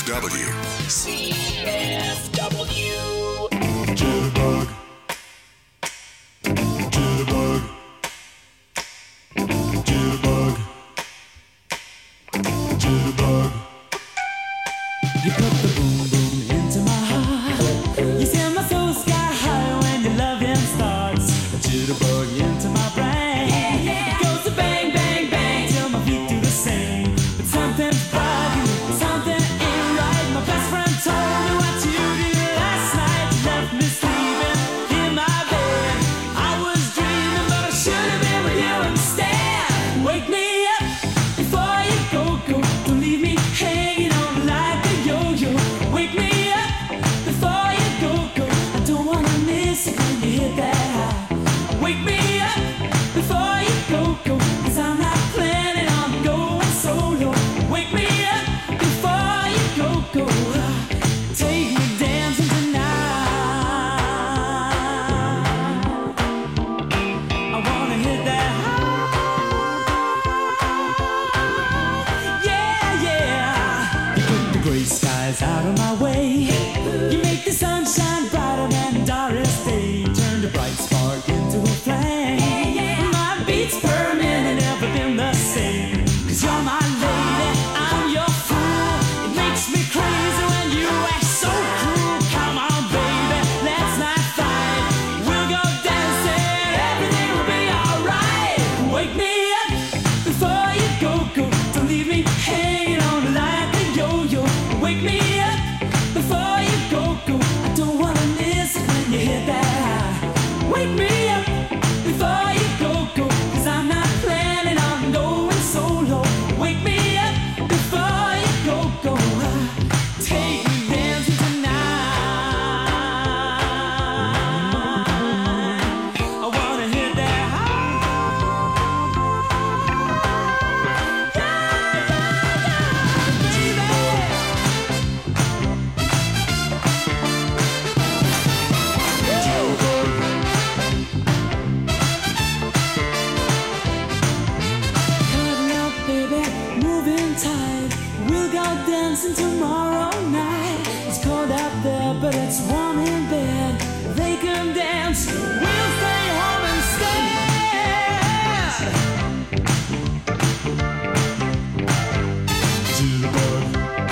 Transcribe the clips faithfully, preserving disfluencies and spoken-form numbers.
F W. C F W. Jitterbug. Jitterbug. Jitterbug. Jitterbug. You put the boom boom into my heart. You send my soul sky high when your loving starts. A jitterbug into my brain. Yeah, yeah. It goes to bang, bang, bang till my feet do the same. But something's bugging, something ain't right. My best friend told me what you did last night. You left me sleeping in my bed. I was dreaming, but I should have been with you instead. Wake me up before you go, go. Don't leave me hanging on like a yo-yo. Wake me up before you go, go. I don't wanna miss it when you hit that high. Wake me up before you go, go. Cause I'm not planning on going solo. Wake me up before you go, go. Take me dancing tonight. I wanna hit that high. Yeah, yeah. You put the gray skies out of my way. You make the sun shine brighter than Doris Day. Turn the bright spark into a flame. My beats per minute never been the same. Cause you're my lady, I'm your fool. It makes me crazy when you act so cruel. Come on, baby, let's not fight. We'll go dancing, everything will be alright. Wake me up before you go, go. Don't leave me hanging on like a yo-yo. Wake me up before you go, go. I don't wanna miss it when you hit that high. Wake me up before you go, go. Cause I'm not planning on going solo. Wake me up before you go, go. Take me dancing tonight. I wanna hit that high. Yeah, yeah, yeah, baby. Cuddle up, baby, moving tight. We'll go dancing tomorrow night. It's cold out there, but it's warm in bed. They can dance, we'll stay home instead. Jitterbug.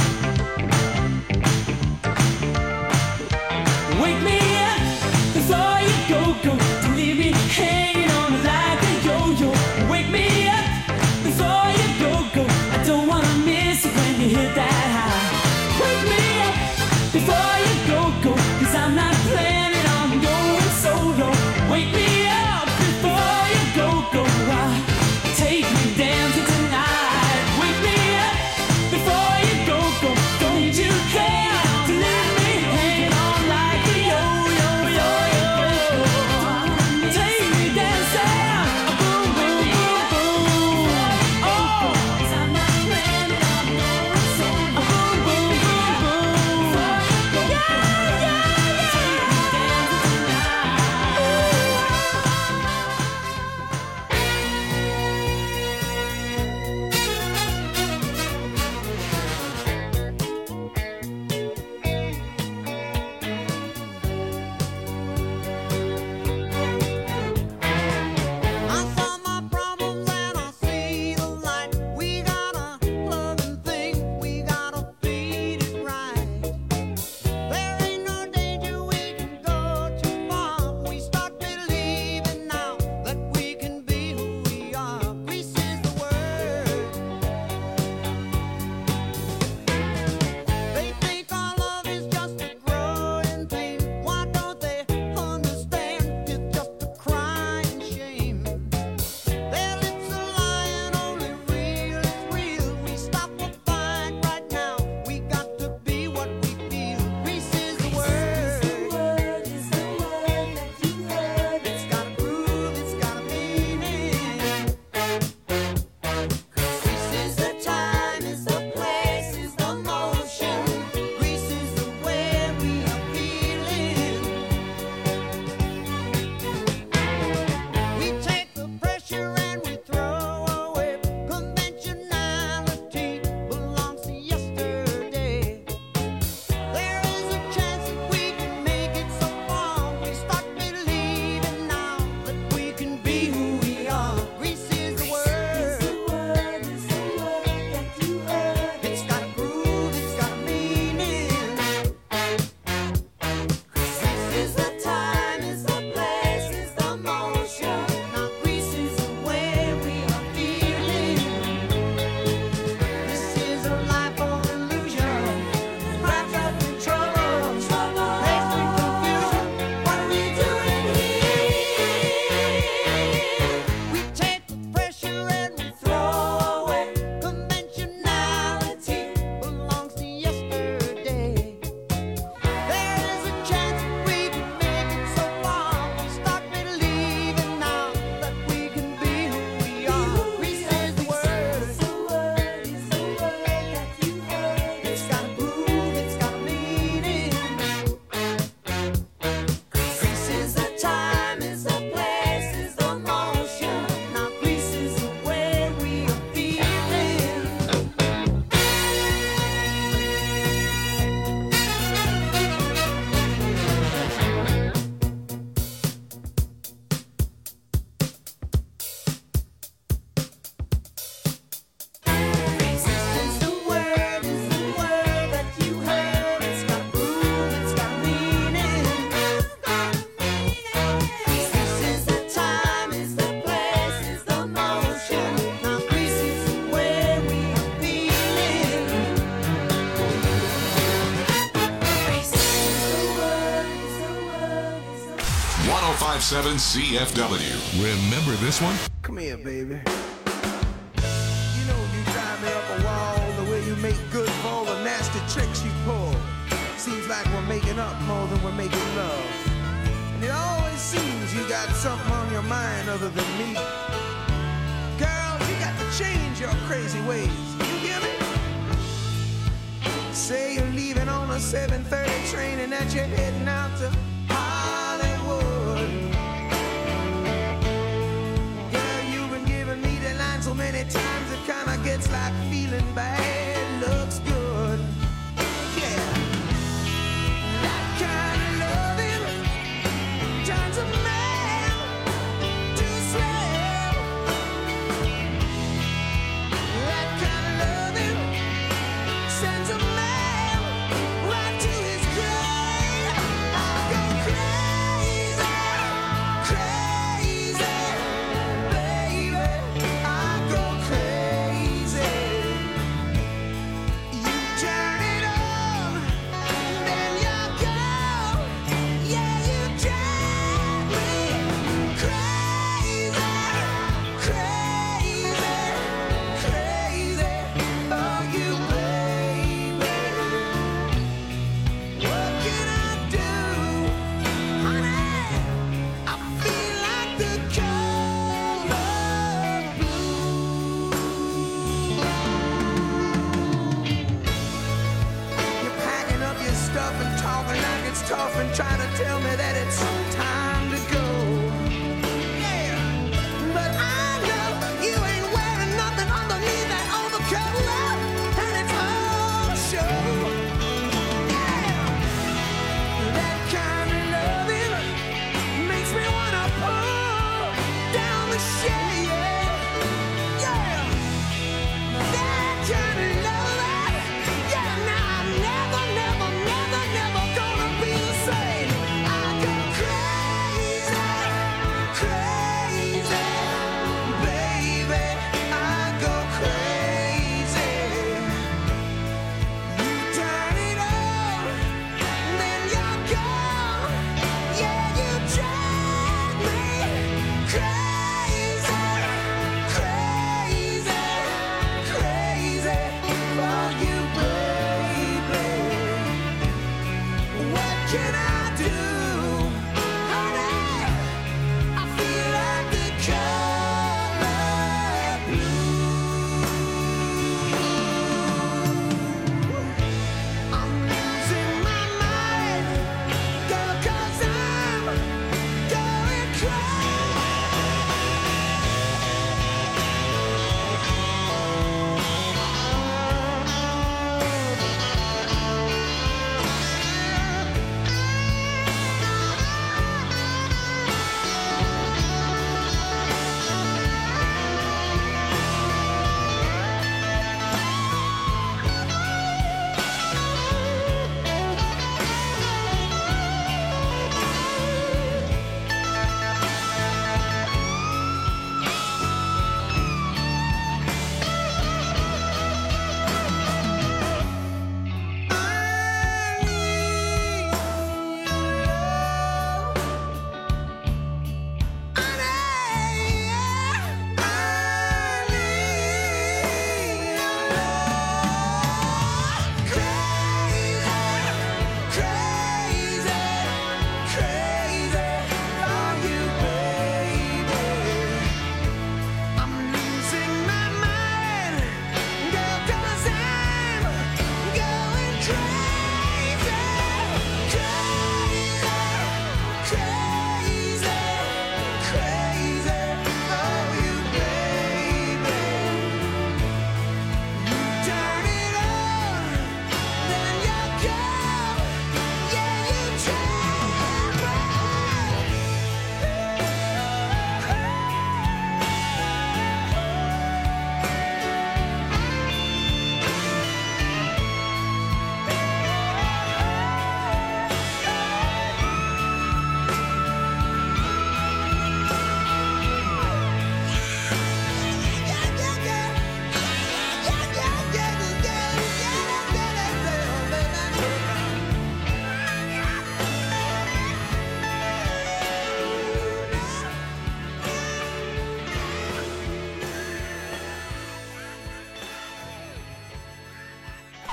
Wake me up before you go, go. Don't leave me hanging on like a yo-yo. Wake me up before you go, go. I don't wanna miss it when you hit that high. Wake me up before you go, go. Cause I'm not planning on going solo. Wake me up before you go, go. Take me dancing tonight. Wake me up before you go, go. Don't you care to leave me hanging on like a yo-yo. oh five point seven C F W. Remember this one? Come here, baby. You know you drive me up a wall, the way you make good for all the nasty tricks you pull. Seems like we're making up more than we're making love. And it always seems you got something on your mind other than me. Girl, you got to change your crazy ways. You hear me? Say you're leaving on a seven thirty train and that you're heading out to Hollywood. Girl, you've been giving me the line so many times it kinda gets like feeling bad looks good. Yeah. That kind of loving turns a man to slave. That kind of loving sends a man right to his grave.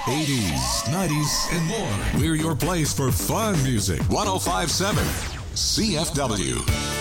eighties, nineties, and more. We're your place for fun music. one oh five point seven C F W.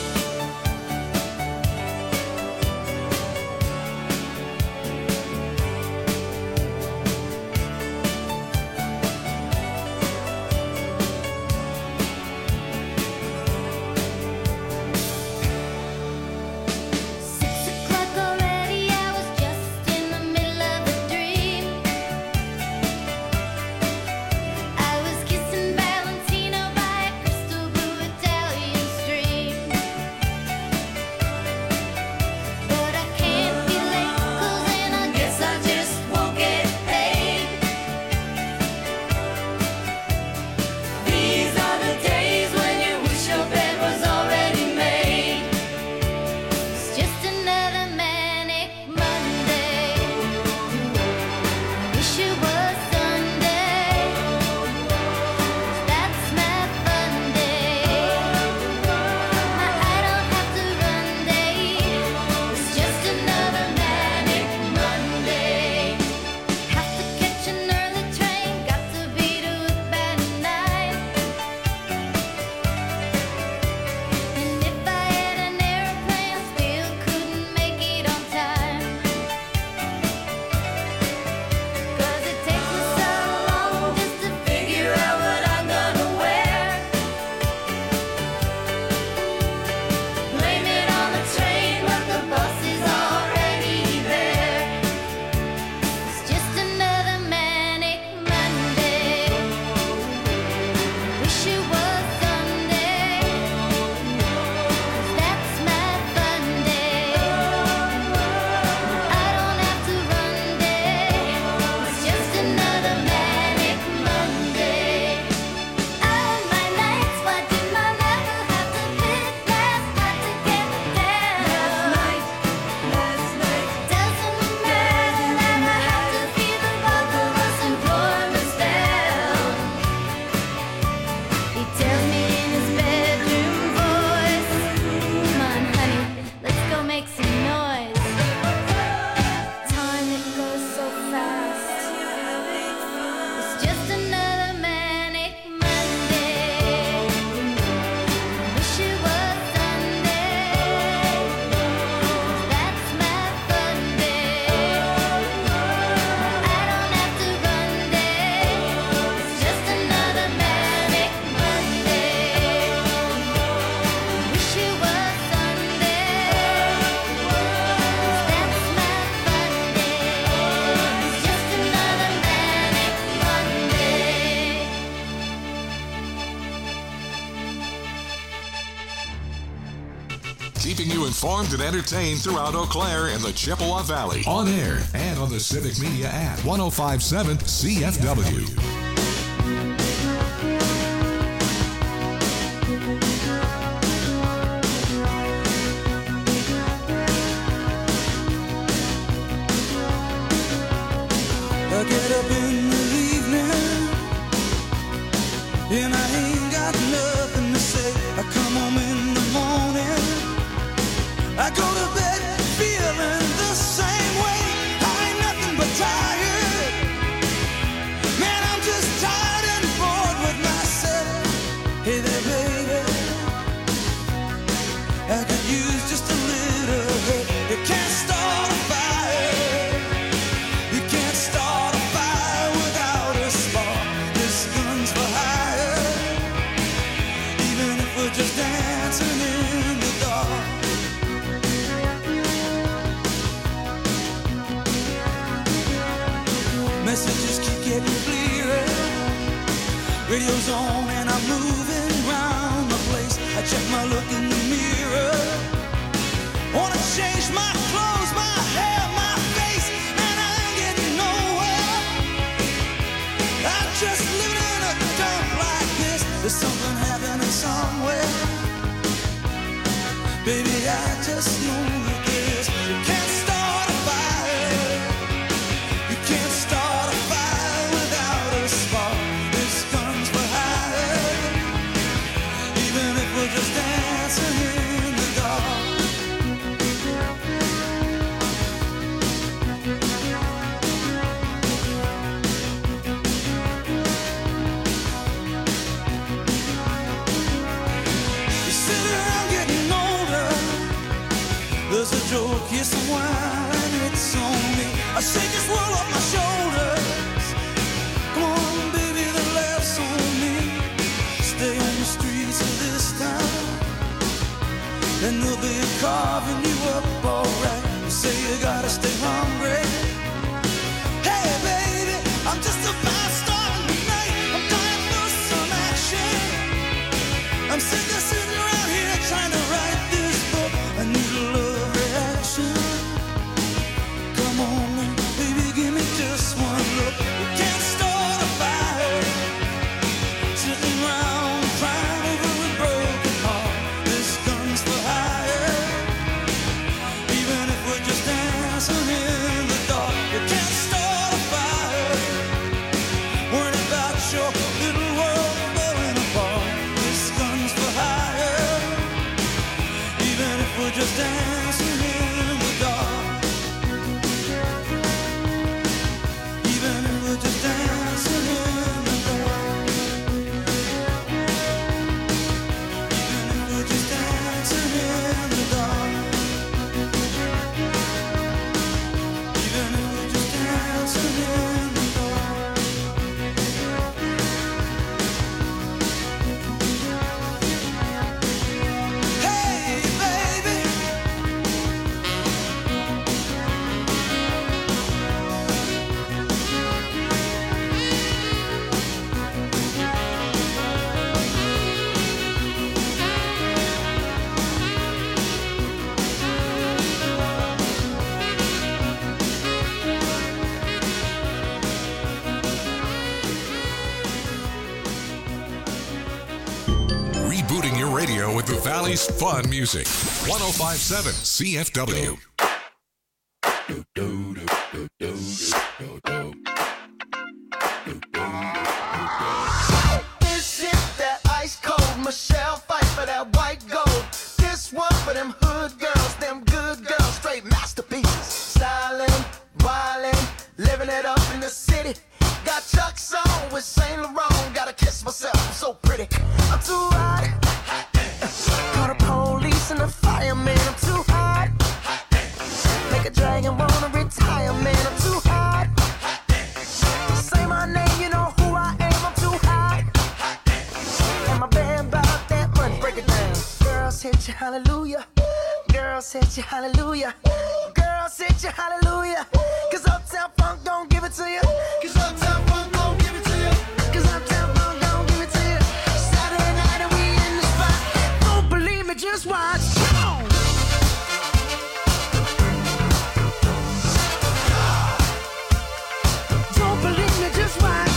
Keeping you informed and entertained throughout Eau Claire and the Chippewa Valley. On air and on the Civic Media app. one oh five point seven C F W. I get up in the evening and I ain't got nothing to say. I come home in the morning, I go to bed feeling the same way. I ain't nothing but tired. Man, I'm just tired and bored with myself. Hey there, baby, I could use just a little help. You can't start a fire. You can't start a fire without a spark. This gun's for hire. Even if we're just dancing in the dark. Messages keep getting clearer. Radio's on and I'm moving round the place. I check my look in the mirror. Wanna change my clothes, my hair, my face, and I ain't getting nowhere. I'm just living in a dump like this. There's something happening somewhere. Baby, I just know that this. You can't start a fire. You can't start a fire without a spark. This gun's for hire. Even if we're just dancing in the dark. as a joke, yes, wine, it's on me. I shake this world off my shoulders. Come on, baby, the laughs on me. Stay on the streets of this town, and they'll be carving you up alright. You say you gotta stay hungry. Hey, baby, I'm just a fast star tonight. I'm dying for some action. I'm sick of sitting around here trying to write this book. I need a love reaction. Come on, baby, give me just one look. We can't start a fire, sitting around crying over a broken heart. This gun's for hire, even if we're just dancing in the dark. We can't start a fire, worrying about your little world falling apart. This gun's for hire, even if we're just dancing in the dark. Even if we're just dancing in the dark. Even if we're just dancing in the dark. Even if we're just dancing in the dark. Hey, baby. Rebooting your radio with the Valley's fun music. one oh five point seven C F W. This is that ice cold Michelle fight for that white gold. This one for them hood girls, them good girls, straight masterpieces. Styling, wildin', living it up in the city. Got Chuck's on with Saint Laurent. Gotta kiss myself, I'm so pretty. I'm too hot. Call the police and the fireman. I'm too hot. Make a dragon wanna retire, man. I'm too hot. Say my name, you know who I am. I'm too hot. And my band bought that money. Break it down. Girls hit you, hallelujah. Girls hit you, hallelujah. Girls hit you, hallelujah. Cause Uptown Funk don't give it to you. Cause Uptown Funk don't give it to you. Cause Uptown Funk don't give it to you. Saturday night and we in the spot. Don't believe me, just watch. Come on. Don't believe me, just watch.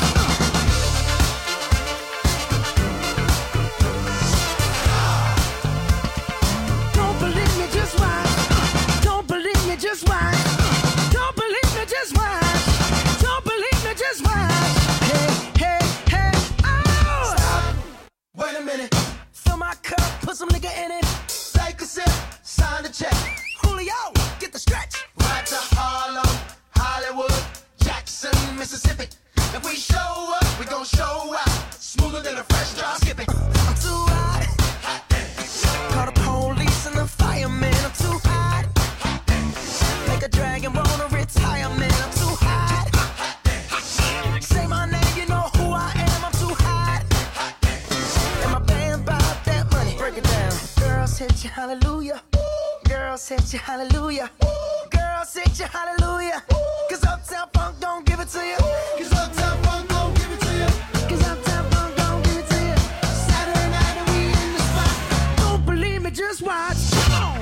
Don't believe me, just watch. Don't believe me, just watch. Don't believe me, just watch. Don't believe me, just watch. Hey, hey, hey, oh! Stop. Wait a minute. Fill my cup, put some nigga in it. Take a sip, sign the check. Julio, get the stretch. Right to Harlem, Hollywood, Jackson, Mississippi. If we show up, we gon' show out. Smoother than a fresh drop skipping. I'm too hot. Call the police and the fireman. I'm too hot. Make a dragon wanna retire, man. I'm too hot. Say my name, you know who I am. I'm too hot. And my band bought that money. Break it down. Girls hit you, hallelujah. Girls hit you, hallelujah. Girls hit you, hallelujah. Cause Uptown Funk don't give it to you. Cause Uptown Funk don't give it to you. Cause Uptown Funk don't give it to you. Saturday night and we in the spot. Don't believe me, just watch. Come on.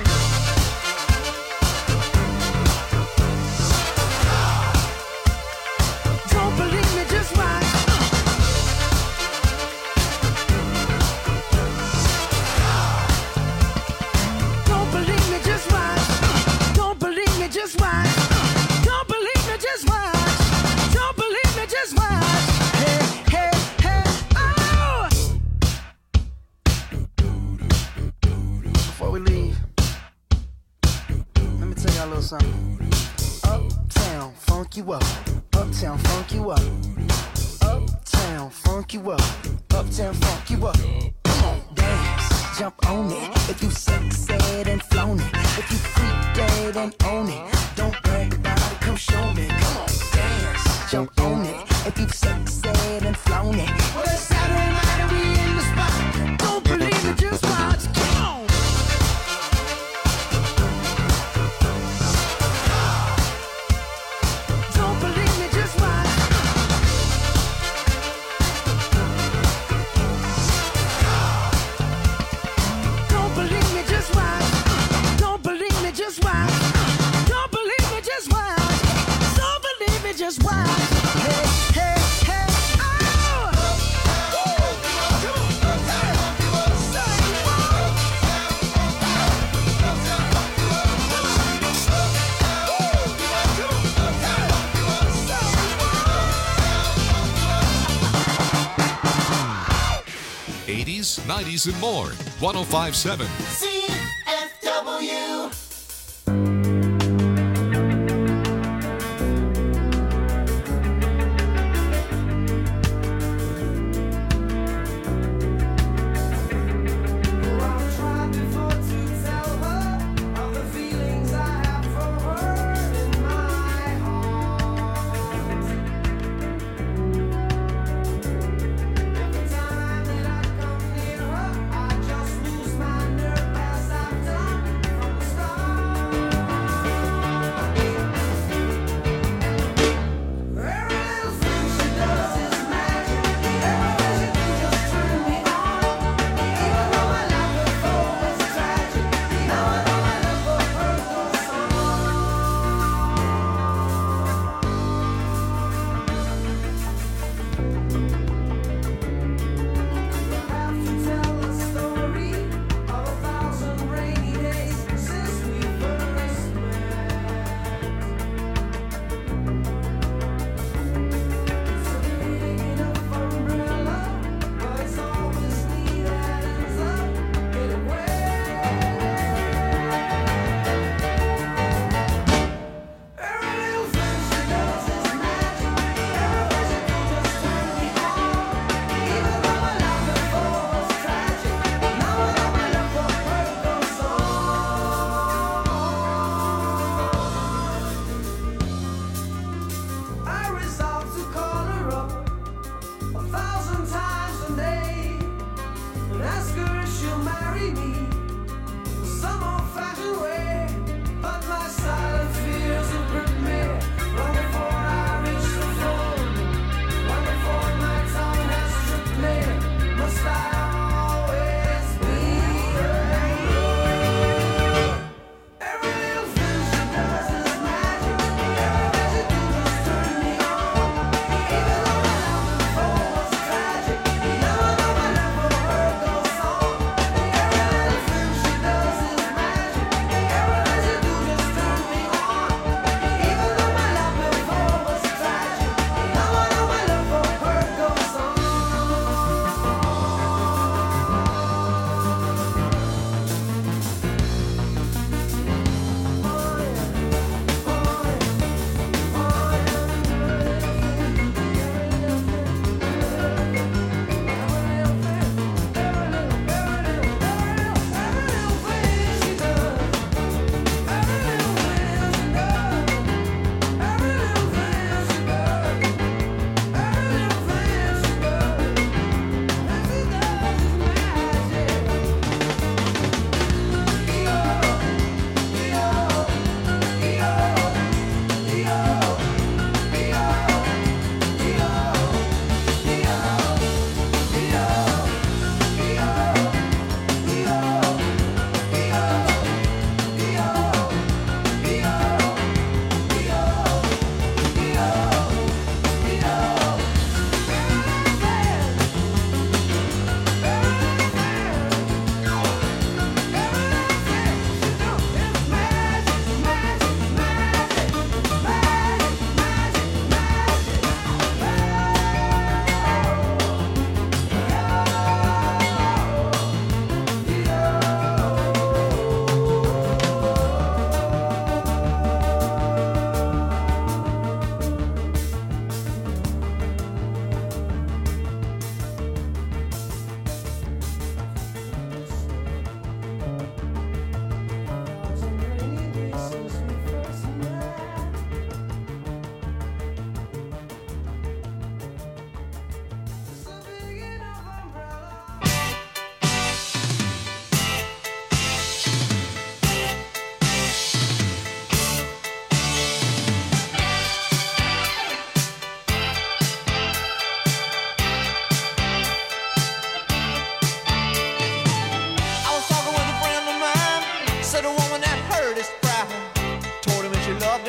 Don't believe me, just watch. Don't believe me, just watch. Don't believe me, just watch. Don't believe me, just watch. Don't believe me, just watch. Hey, hey, hey, oh! Before we leave, let me tell y'all a little something. Uptown, funk you up. Uptown, funk you up. Uptown, funk you up. Uptown, funk you up. Come on, dance. jump on it. If you sexed and flown it, if you freak dead and own it, don't brag about it, come show me. Come on, dance, jump on it. If you sexed and flown it, well, it's Saturday night and we in the spot. Don't believe it, just watch. Come on. Don't believe me, just watch. Don't believe me, just watch. Don't believe me, just watch. Don't believe me, just watch. Don't believe me, just watch. Hey, hey, hey, oh! eighties, nineties, and more. one oh five point seven. C F W. I've tried before to tell her of the feelings I have for her in my heart. Every time that I come near her, I just lose my nerve as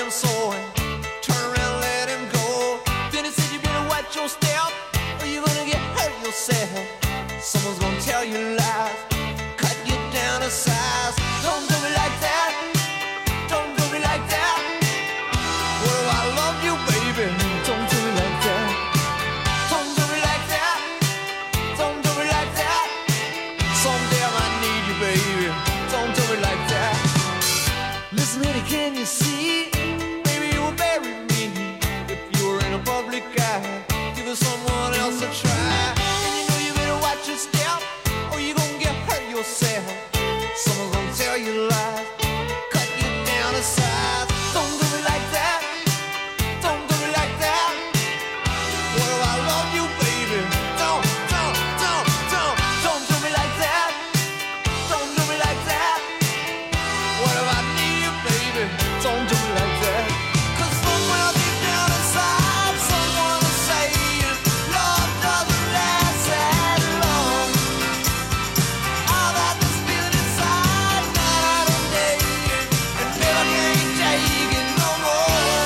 him so and turn around and let him go. Then he said, you better watch your step or you're gonna get hurt yourself. Someone's gonna tell you lies, cut you down to size. Don't do me like that, don't do me like that. What if I love you, baby? Don't do me like that. Don't do me like that, don't do me like that. Someday I might need you, baby. Don't do me like that. Listen, honey, can you see? Maybe you will bury me if you were in a public eye. Give it someone else a try. And you know you better watch your step or you're gonna get hurt yourself. Someone's gonna tell you lies, cut you down to size. Don't do me like that, don't do me like that. What if I love you, baby? Don't, don't, don't, don't, don't do me like that. Don't do me like that. What if I need you, baby? Don't do me like that. 'Cause somewhere deep down inside, someone is saying love doesn't last that long. All that this feeling inside, night and day, and never can't take it no more.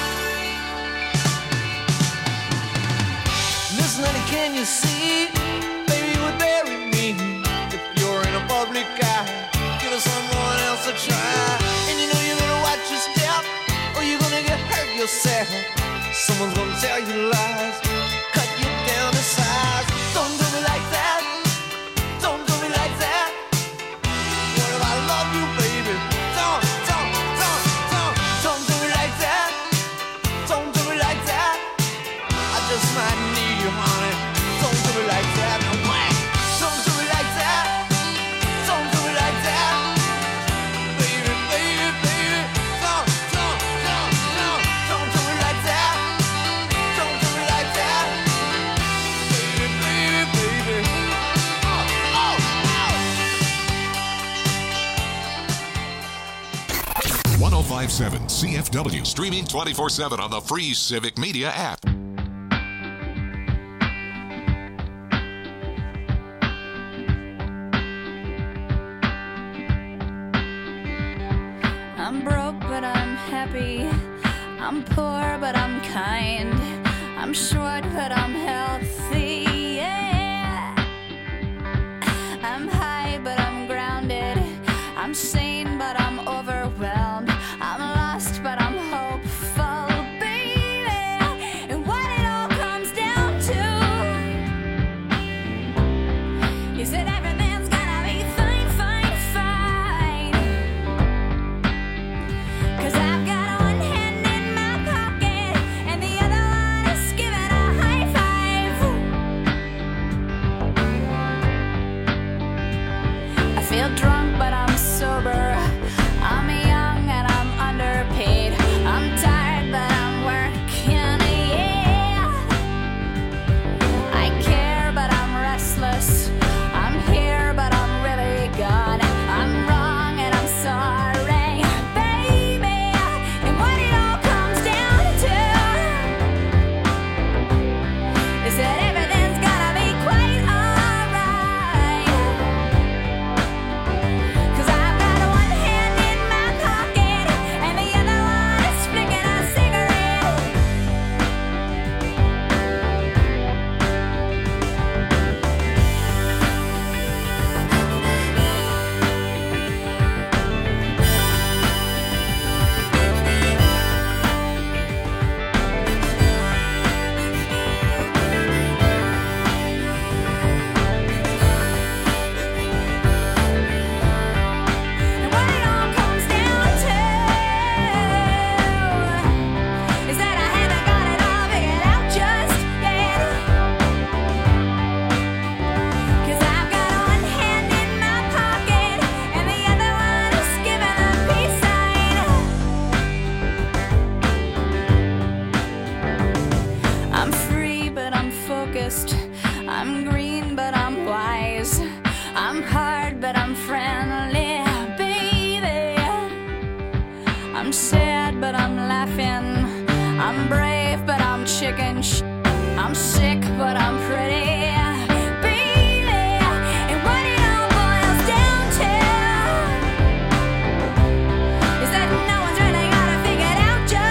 Listen, honey, can you see? Baby, you would bury me if you're in a public eye. Give us someone else a try. And you know you better watch your step or you're gonna get hurt yourself. Someone's gonna tell you lies, cut you down to size. Don't do me like that, don't do me like that. What if I love you, baby? Don't, don't, don't, don't, don't do me like that. Don't do me like that. I just might need you, honey. Don't do me like that. No way. Don't do me like that. Don't do me like that. Baby, baby, baby. Don't, don't, don't, don't, don't do me like that. Don't do me like that. Baby, baby, baby. Oh, oh, oh. one oh five point seven C F W, streaming twenty-four seven on the free Civic Media app. I'm broke, but I'm happy. I'm poor, but I'm kind. I'm short, but I'm healthy. Yeah. I'm high, but I'm grounded. I'm sane, but I'm overwhelmed. I'm lost, but I'm hopeful, baby. And what it all comes down to is that everything's gonna be fine, fine, fine. 'Cause I've got one hand in my pocket and the other one is giving a high five. I feel drunk, but I'm sober. I'm young and I'm underpaid. I'm tired, but I'm working, yeah. I care, but I'm restless. I'm here, but I'm really gone. I'm wrong and I'm sorry, baby. And what it all comes down to is that everything's gonna be quite alright. 'Cause I've got one hand in my pocket and the other one is flicking a cigarette. And what it all comes down to is that I haven't got it all figured out just yet. 'Cause I've got one hand in my pocket and the other one is giving a peace sign. I'm free, but I'm focused. I'm green, but I'm wise. I'm hard, but I'm friendly, baby. I'm sad, but I'm laughing. I'm brave, but I'm chicken sh- I'm sick, but I'm pretty, baby. And what it all boils down to is that no one's really got it figured out just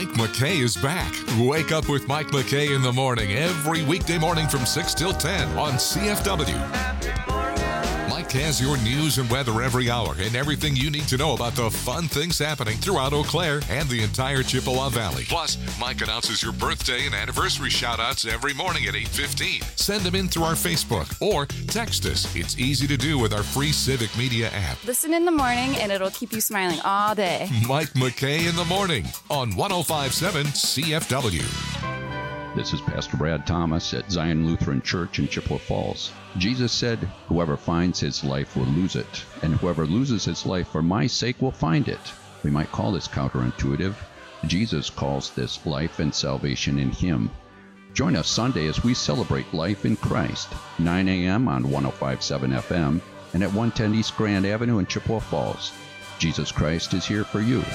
Mike McKay is back. Wake up with Mike McKay in the morning every weekday morning from six till ten on C F W. Mike has your news and weather every hour and everything you need to know about the fun things happening throughout Eau Claire and the entire Chippewa Valley. Plus, Mike announces your birthday and anniversary shout-outs every morning at eight fifteen. Send them in through our Facebook or text us. It's easy to do with our free Civic Media app. Listen in the morning and it'll keep you smiling all day. Mike McKay in the morning on one oh five point seven C F W. This is Pastor Brad Thomas at Zion Lutheran Church in Chippewa Falls. Jesus said, "Whoever finds his life will lose it, and whoever loses his life for my sake will find it." We might call this counterintuitive. Jesus calls this life and salvation in him. Join us Sunday as we celebrate life in Christ, nine a.m. on one oh five point seven F M and at one ten East Grand Avenue in Chippewa Falls. Jesus Christ is here for you.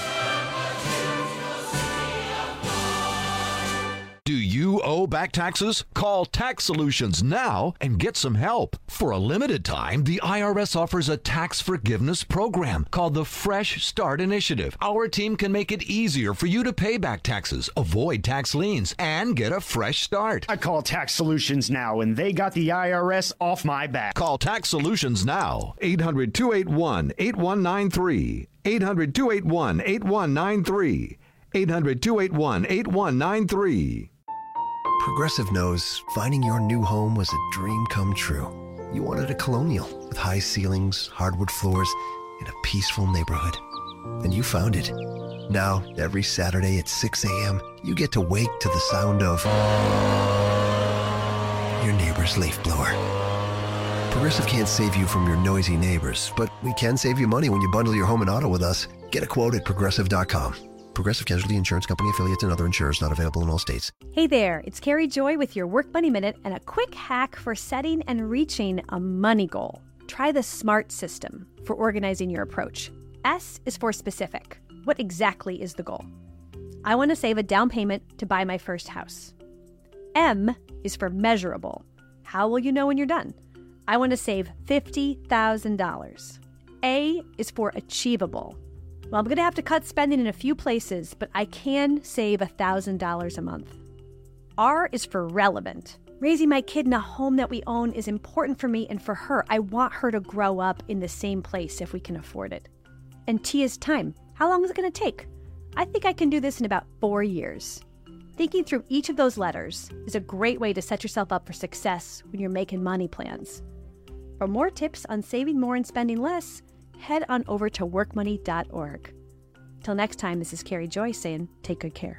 Do you owe back taxes? Call Tax Solutions now and get some help. For a limited time, the I R S offers a tax forgiveness program called the Fresh Start Initiative. Our team can make it easier for you to pay back taxes, avoid tax liens, and get a fresh start. I call Tax Solutions now, and they got the I R S off my back. Call Tax Solutions now. eight hundred, two eight one, eight one nine three. eight hundred, two eight one, eight one nine three. eight hundred, two eight one, eight one nine three. Progressive knows finding your new home was a dream come true. You wanted a colonial with high ceilings, hardwood floors, and a peaceful neighborhood. And you found it. Now, every Saturday at six a.m., you get to wake to the sound of your neighbor's leaf blower. Progressive can't save you from your noisy neighbors, but we can save you money when you bundle your home and auto with us. Get a quote at progressive dot com. Progressive Casualty Insurance Company affiliates and other insurers not available in all states. Hey there, it's Carrie Joy with your Work Money Minute and a quick hack for setting and reaching a money goal. Try the SMART system for organizing your approach. S is for specific. What exactly is the goal? I want to save a down payment to buy my first house. M is for measurable. How will you know when you're done? I want to save fifty thousand dollars. A is for achievable. Well, I'm going to have to cut spending in a few places, but I can save one thousand dollars a month. R is for relevant. Raising my kid in a home that we own is important for me and for her. I want her to grow up in the same place if we can afford it. And T is time. How long is it going to take? I think I can do this in about four years. Thinking through each of those letters is a great way to set yourself up for success when you're making money plans. For more tips on saving more and spending less, head on over to work money dot org. Till next time, this is Carrie Joy saying, take good care.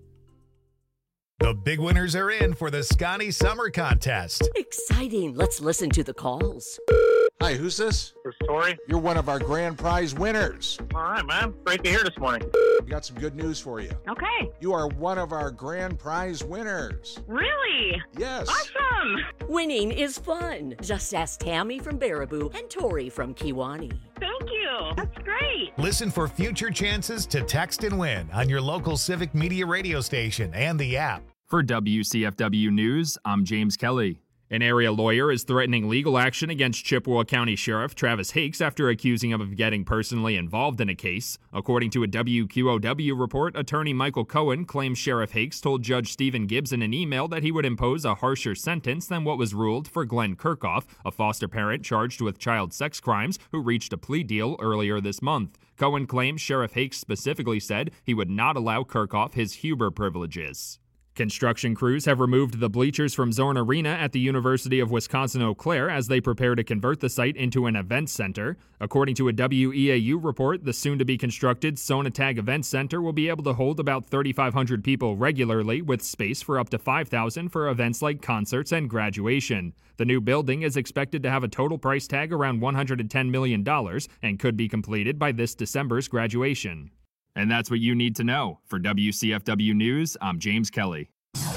The big winners are in for the Scotty Summer Contest. Exciting. Let's listen to the calls. Hi, who's this? This is Tori. You're one of our grand prize winners. All right, man. Great to hear this morning. We got some good news for you. Okay. You are one of our grand prize winners. Really? Yes. Awesome. Winning is fun. Just ask Tammy from Baraboo and Tori from Kiwani. Thank you. That's great. Listen for future chances to text and win on your local Civic Media radio station and the app. For W C F W News, I'm James Kelly. An area lawyer is threatening legal action against Chippewa County Sheriff Travis Hakes after accusing him of getting personally involved in a case. According to a W Q O W report, attorney Michael Cohen claims Sheriff Hakes told Judge Stephen Gibbs in an email that he would impose a harsher sentence than what was ruled for Glenn Kirchhoff, a foster parent charged with child sex crimes who reached a plea deal earlier this month. Cohen claims Sheriff Hakes specifically said he would not allow Kirchhoff his Huber privileges. Construction crews have removed the bleachers from Zorn Arena at the University of Wisconsin-Eau Claire as they prepare to convert the site into an event center. According to a W E A U report, the soon-to-be-constructed Sonatag Event Center will be able to hold about thirty-five hundred people regularly, with space for up to five thousand for events like concerts and graduation. The new building is expected to have a total price tag around one hundred ten million dollars and could be completed by this December's graduation. And that's what you need to know. For W C F W News, I'm James Kelly.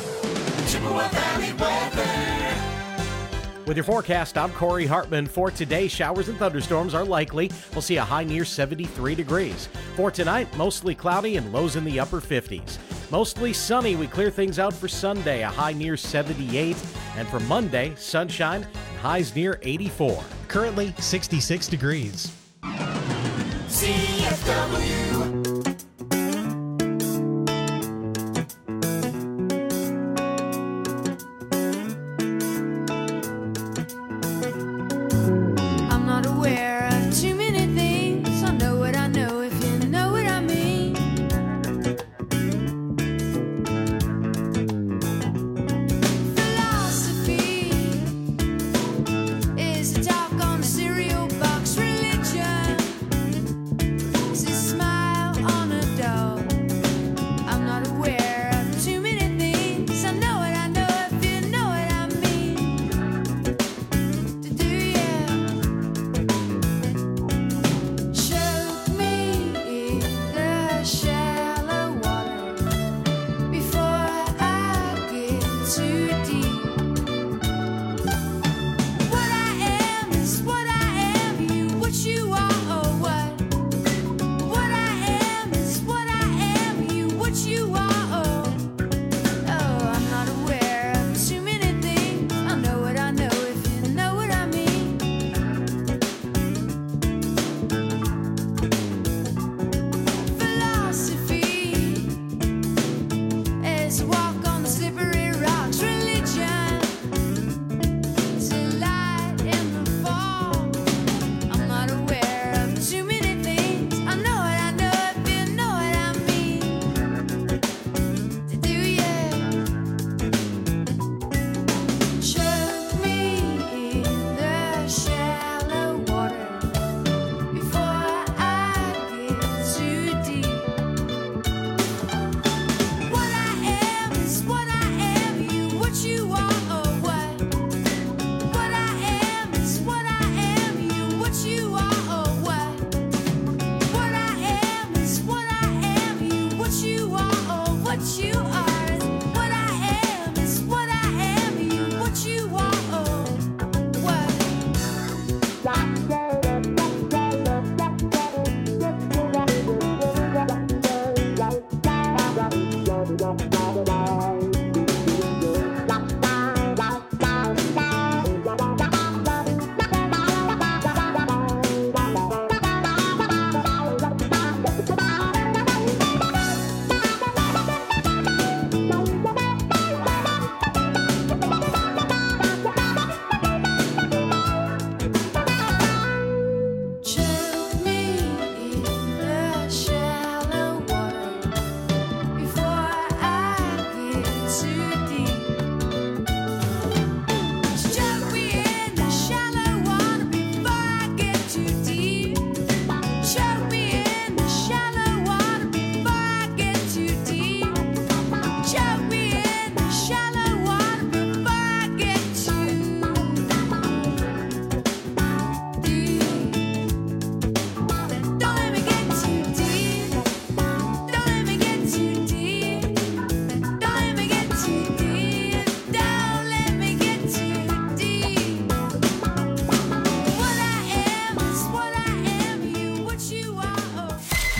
Chippewa Valley weather. With your forecast, I'm Corey Hartman. For today, showers and thunderstorms are likely. We'll see a high near seventy-three degrees. For tonight, mostly cloudy and lows in the upper fifties. Mostly sunny, we clear things out for Sunday, a high near seventy-eight. And for Monday, sunshine and highs near eighty-four. Currently sixty-six degrees. C F W.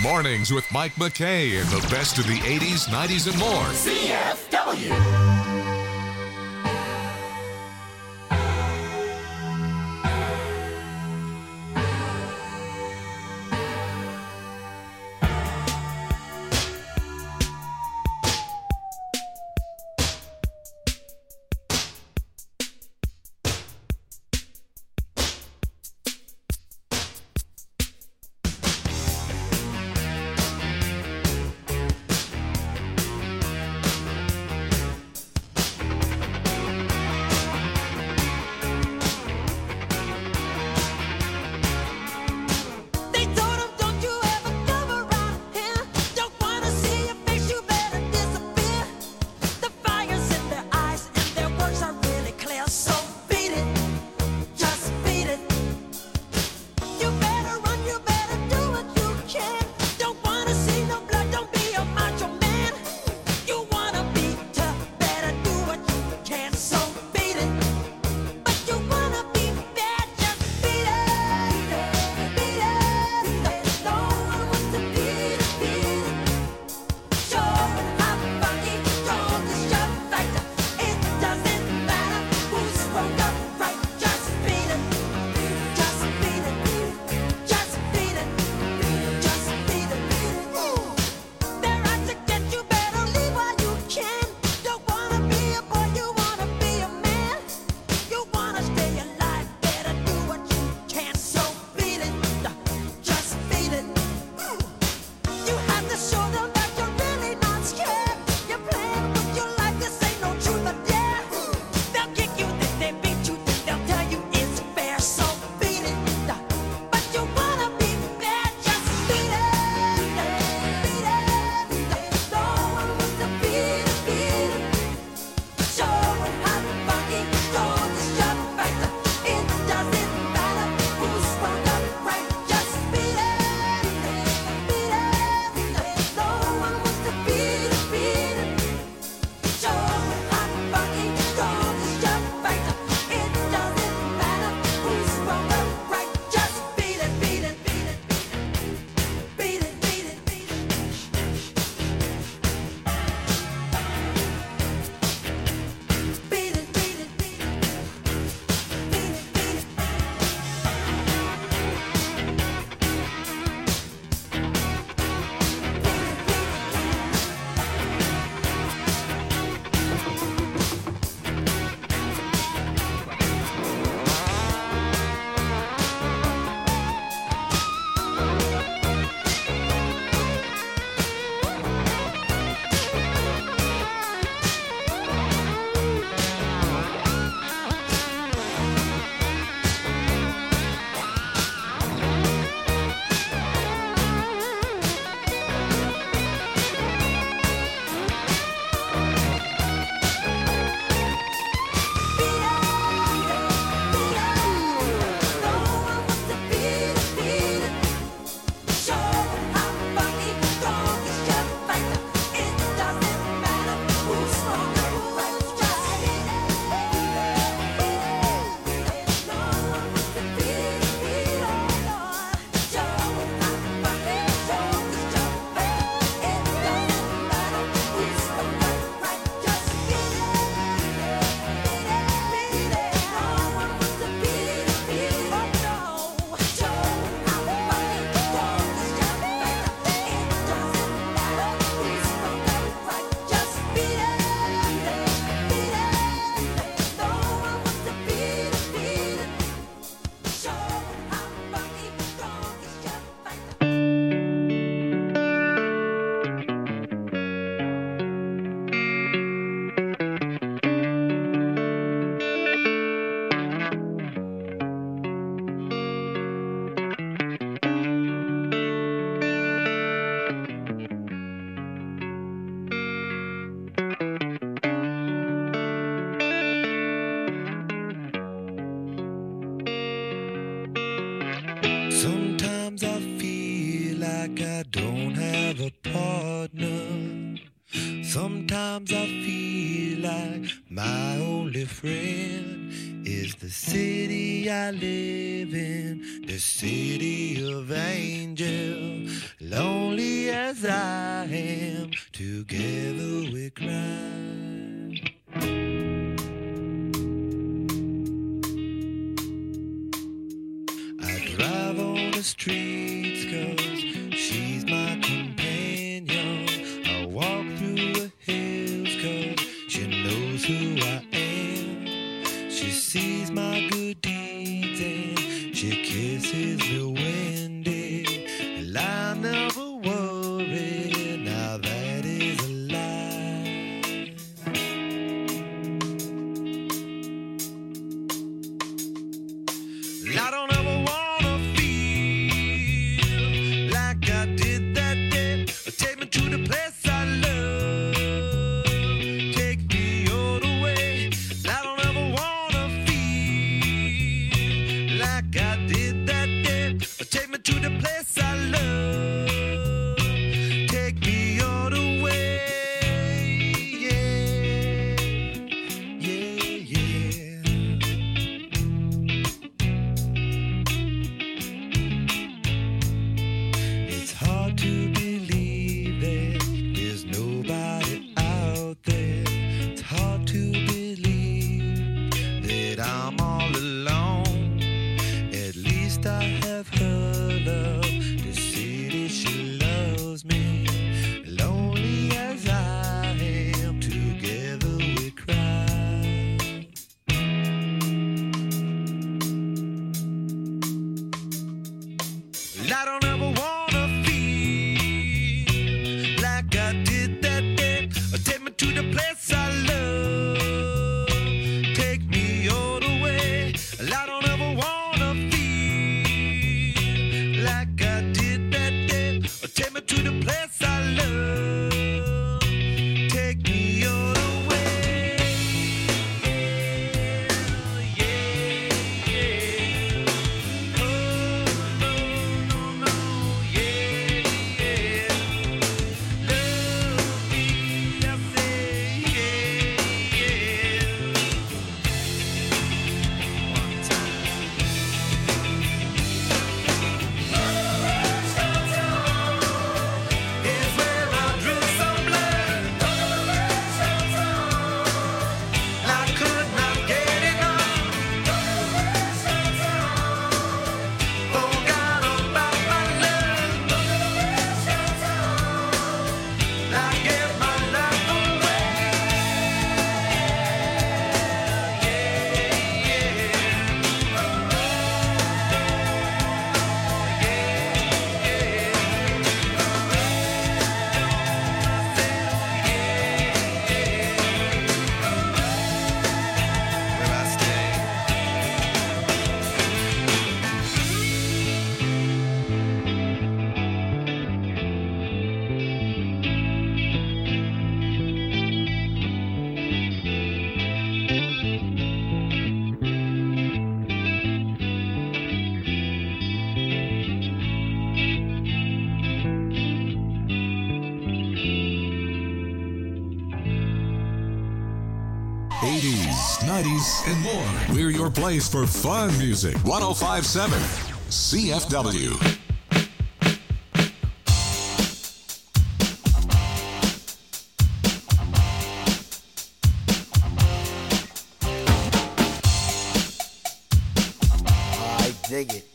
Mornings with Mike McKay and the best of the eighties, nineties, and more. C F W. Sometimes I feel like my only friend is the city I live in, the city of angels. Lonely as I am, together we cry. I drive on the streets 'cause she's my companion. I walk through the hills 'cause she knows who I am. She sees my good deeds and she kisses me when day. And I never worry, now that is a lie. I don't ever wanna feel like I did that day. Take me to the place I love. Take me all the way. I don't ever wanna feel like I did that day. Take me to the place I love. Take me all the way. Yeah, yeah, yeah. It's hard to believe that there's nobody out there. It's hard to believe that I'm all alone. At least I have her love to see that she loves me. Lonely as I am, together we cry. I don't ever wanna feel like I did that day. Take me to the place I love. Take me all the way. I don't ever wanna feel like I did that day. Take me to the place I love. Take me all the way. Yeah, yeah. Oh, no, no, no, yeah, yeah. Love me, I say, yeah, yeah. One time. Is where I drew some blood. I could not get enough. Forgot about my love. I gave my life away. Where I stay. eighties, nineties, and more. We're your place for fun music. one oh five point seven C F W. I dig it.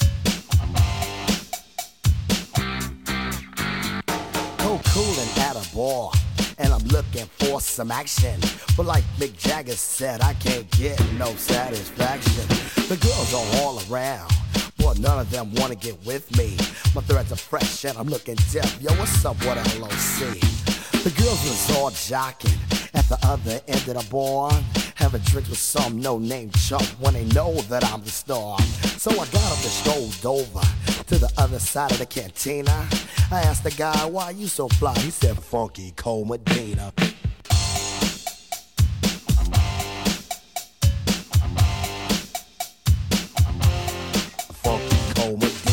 Go coolin' at a bar, and I'm looking for some action. But like Mick Jagger said, I can't get no satisfaction. The girls are all around, but none of them wanna get with me. My threads are fresh and I'm looking deaf. Yo, what's up, what L O C? The girls was all jocking at the other end of the bar, having drinks with some no-name chump when they know that I'm the star. So I got up and strolled over to the other side of the cantina. I asked the guy, why you so fly? He said, Funky Cole Medina. Funky Cole Medina.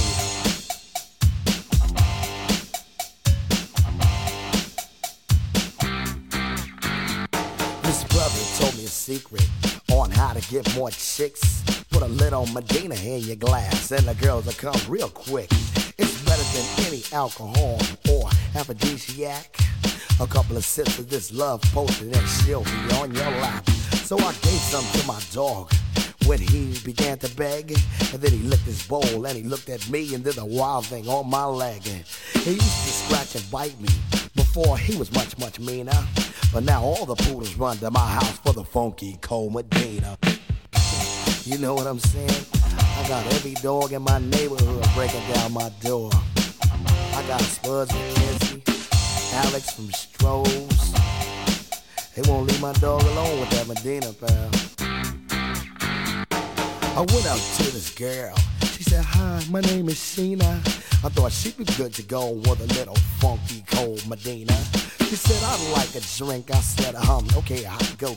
This brother told me a secret on how to get more chicks. Put a little Medina in your glass and the girls will come real quick. It's better than any alcohol or aphrodisiac. A couple of sips of this love potion and she'll be on your lap. So I gave some to my dog when he began to beg. And then he licked his bowl and he looked at me and did a wild thing on my leg. And he used to scratch and bite me. Before he was much, much meaner. But now all the poodles run to my house for the funky cold Medina. You know what I'm saying? I got every dog in my neighborhood breaking down my door. I got Spuds from Kinsey, Alex from Stroh's. They won't leave my dog alone with that Medina, pal. I went out to this girl. She said, hi, my name is Sheena. I thought she'd be good to go with a little funky cold Medina. She said, I'd like a drink. I said, um, okay, I'll go